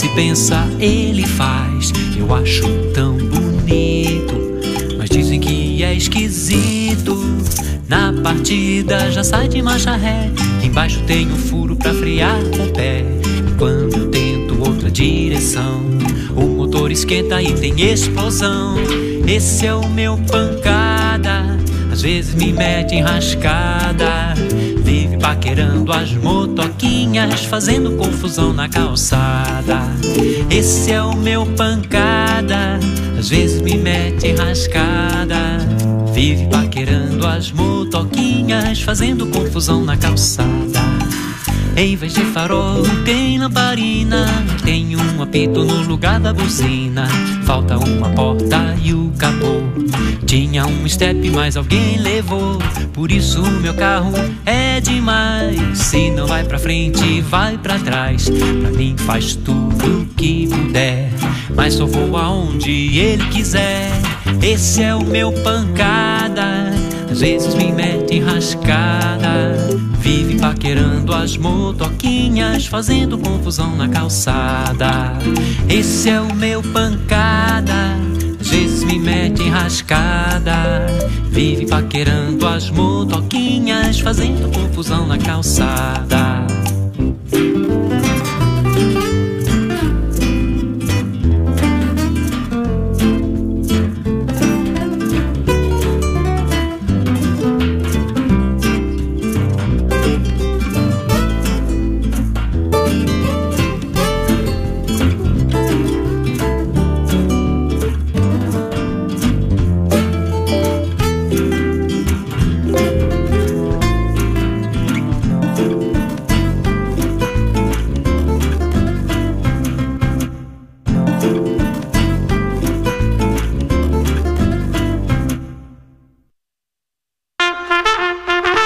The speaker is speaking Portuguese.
se pensa, ele faz. Eu acho tão bonito, mas dizem que é esquisito. Na partida já sai de marcha ré, embaixo tem um furo pra frear com o pé. E quando eu tento outra direção, o motor esquenta e tem explosão. Esse é o meu pancada, às vezes me mete enrascada. Vive paquerando as motoquinhas, fazendo confusão na calçada. Esse é o meu pancada, às vezes me mete enrascada. Vive paquerando as motoquinhas, fazendo confusão na calçada. Em vez de farol tem lamparina, tem um apito no lugar da buzina. Falta uma porta e o capô. Tinha um step, mas alguém levou. Por isso meu carro é demais. Se não vai pra frente, vai pra trás. Pra mim faz tudo o que puder, mas só vou aonde ele quiser. Esse é o meu pancada, às vezes me mete enrascada. Vive paquerando as motoquinhas, fazendo confusão na calçada. Esse é o meu pancada, às vezes me mete enrascada. Vive paquerando as motoquinhas, fazendo confusão na calçada.